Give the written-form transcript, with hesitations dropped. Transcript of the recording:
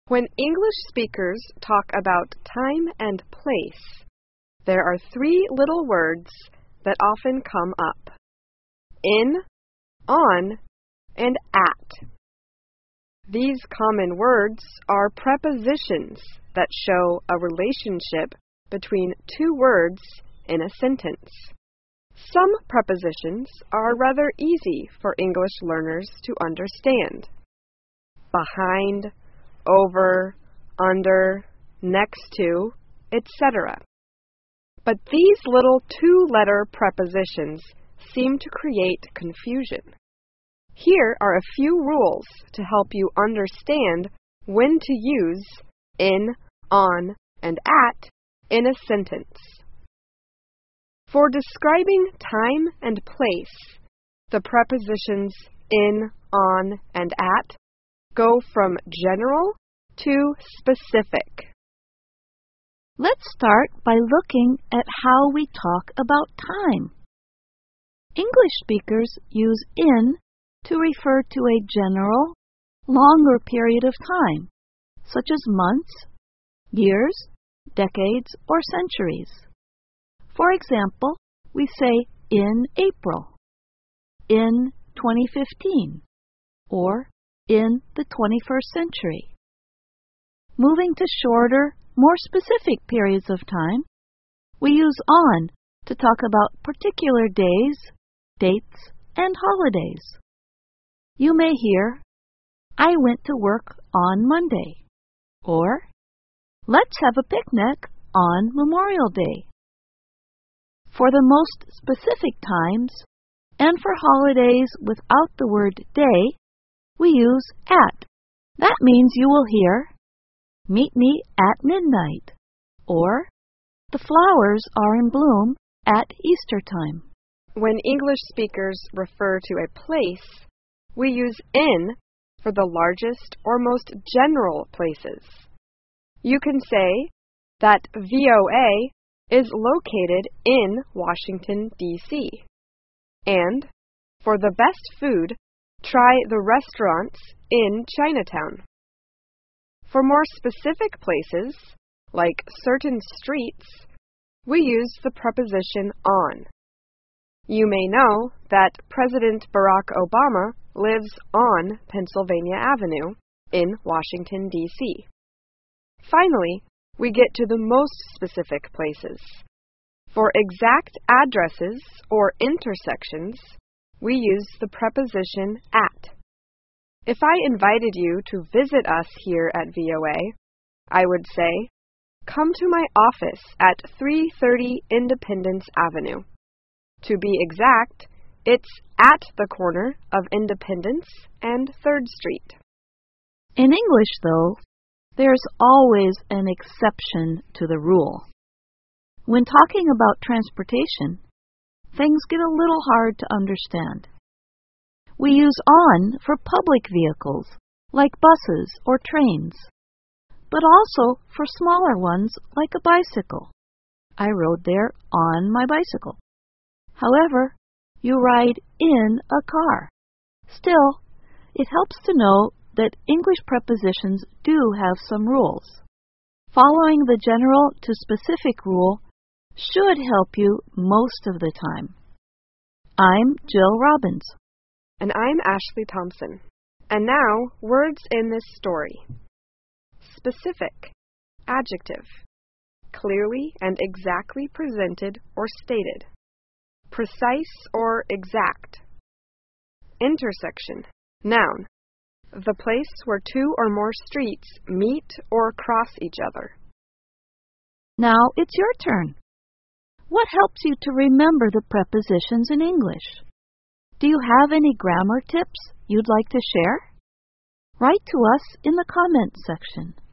When English speakers talk about time and place, there are three little words that often come up: in, on, and at. These common words are prepositions that show a relationship between two words in a sentence. Some prepositions are rather easy for English learners to understand: behind, over, under, next to, etc. But these little two-letter prepositions seem to create confusion. Here are a few rules to help you understand when to use in, on, and at in a sentence. For describing time and place, the prepositions in, on, and at go from general to specific. Let's start by looking at how we talk about time. English speakers use in to refer to a general, longer period of time, such as months, years, decades, or centuries. For example, we say in April, in 2015, or in the 21st century. Moving to shorter, more specific periods of time, we use on to talk about particular days, dates, and holidays. You may hear, I went to work on Monday, or let's have a picnic on Memorial Day. For the most specific times, and for holidays without the word day, we use at. That means you will hear, meet me at midnight, or the flowers are in bloom at Easter time. When English speakers refer to a place, we use in for the largest or most general places. You can say that VOA is located in Washington, D.C. And for the best food, try the restaurants in Chinatown. For more specific places, like certain streets, we use the preposition on. You may know that President Barack Obama lives on Pennsylvania Avenue in Washington, D.C. Finally, we get to the most specific places. For exact addresses or intersections, we use the preposition at. If I invited you to visit us here at VOA, I would say, come to my office at 330 Independence Avenue. To be exact, it's at the corner of Independence and 3rd Street. In English, though, there's always an exception to the rule. When talking about transportation, things get a little hard to understand. We use on for public vehicles, like buses or trains, but also for smaller ones like a bicycle. I rode there on my bicycle. However, you ride in a car. Still, it helps to know that English prepositions do have some rules. Following the general to specific rule should help you most of the time. I'm Jill Robbins. And I'm Ashley Thompson. And now, words in this story. Specific, adjective, clearly and exactly presented or stated. Precise or exact. Intersection, noun, the place where two or more streets meet or cross each other. Now it's your turn. What helps you to remember the prepositions in English? Do you have any grammar tips you'd like to share? Write to us in the comment section.